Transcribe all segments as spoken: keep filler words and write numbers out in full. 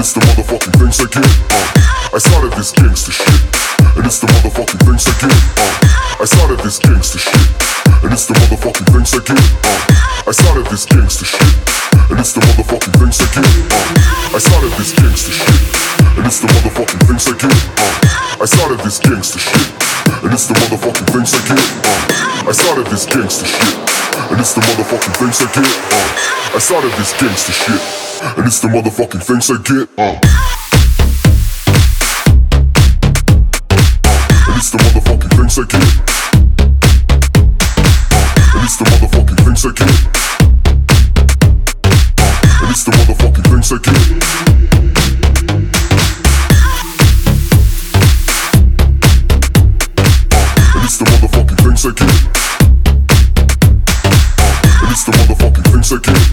it's the motherfucking things I get. Uh, I started this gangsta shit, and it's the motherfucking things I get. Uh, I started this gangsta shit, and it's the motherfucking things I get. Uh, I started this gangsta shit, and it's the motherfucking things I get. Uh, I started this gangsta shit, and it's the motherfucking things I get. Uh, I started this gangsta shit, and it's the motherfucking things I get. Uh, I started this gangsta shit, and it's the motherfucking things I get. Uh, I started this gangsta shit, and it's the motherfucking things I get. Uh. And it's the motherfucking things I get. Uh. And it's the motherfucking things I get. Uh. And it's the motherfucking things I get. Uh. And it's the motherfucking things I get. Uh. And it's the motherfucking things I get.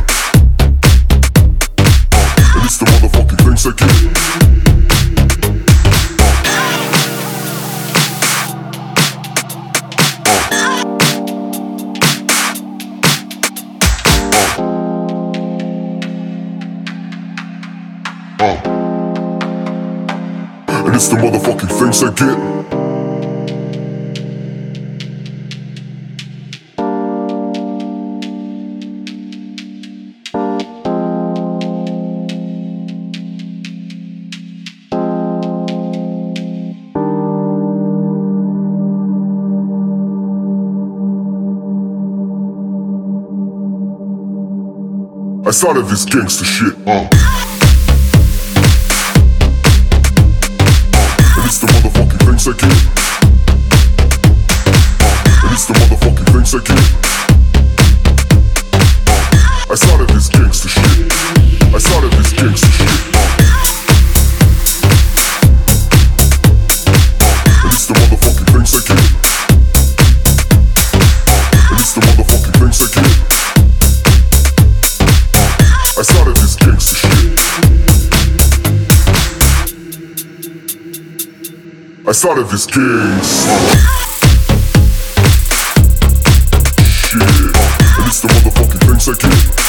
And it's the motherfucking things I get. Uh. Uh. Uh. And it's the motherfucking things I get. I started this gangsta shit. Uh. And it's the motherfucking things I get. Uh. And it's the motherfucking things I get. Uh. I started this gangsta shit. I started this gangsta shit. Uh. Uh. And it's the motherfucking things I get. Uh. And it's the motherfucking things I get. I started this gangsta shit. I started this gangsta shit. And it's the motherfucking things I get.